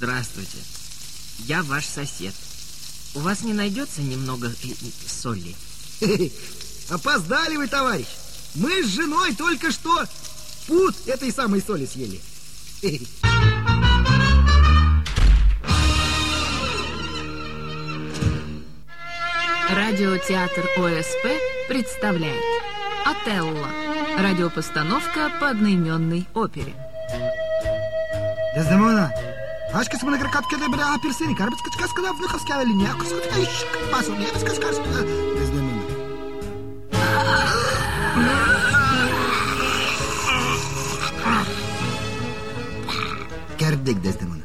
Здравствуйте. Я ваш сосед. У вас не найдется немного соли? Опоздали вы, товарищ. Мы с женой только что пуд этой самой соли съели. Радиотеатр ОСП представляет «Отелло». Радиопостановка по одноименной опере. Дездемона, аж кис мына кракатке да бра апельсин, карбец качка да внуховская линия, кусок ищик пасу, не без каскас. Дездемона. Кердик, Дездемона.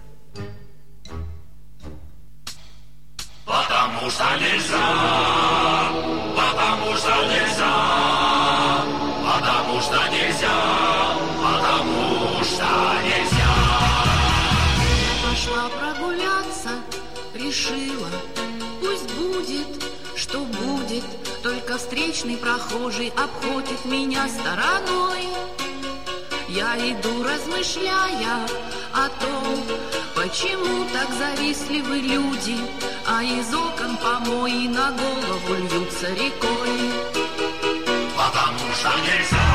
Потому что нельзя, потому что нельзя, потому что нельзя, потому что нельзя. Я пошла прогуляться, решила, пусть будет, что будет, только встречный прохожий обходит меня стороной. Я иду, размышляя о том, почему так завистливы люди, а из окон помои на голову льются рекой. Потому что нельзя.